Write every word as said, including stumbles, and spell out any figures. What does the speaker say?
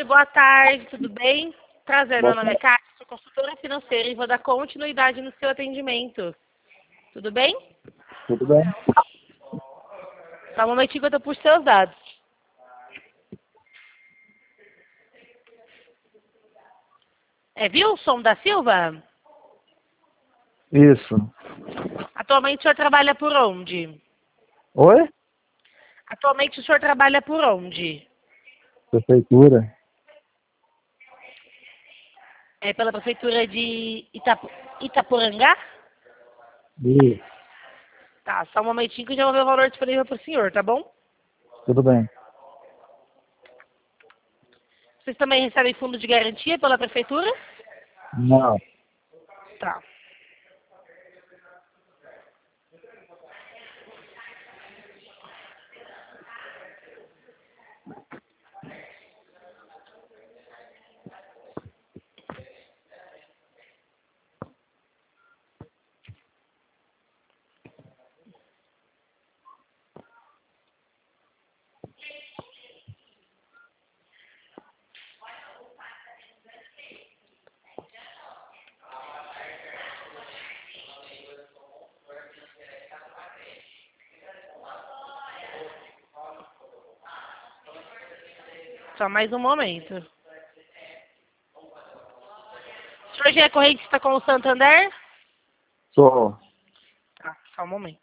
boa tarde, tudo bem? Prazer, meu nome é Kátia, sou consultora financeira e vou dar continuidade no seu atendimento. Tudo bem? Tudo bem? Só um momentinho que eu tô por seus dados. É Wilson da Silva? Isso. Atualmente o senhor trabalha por onde? Oi? Atualmente o senhor trabalha por onde? Prefeitura. É pela prefeitura de Itapu... Itaporangá? Isso. Tá, só um momentinho que eu já vou ver o valor disponível para o senhor, tá bom? Tudo bem. Vocês também recebem fundo de garantia pela prefeitura? Não. Tá. Só mais um momento. O senhor já é correntista com o Santander? Sou. Tá, só um momento.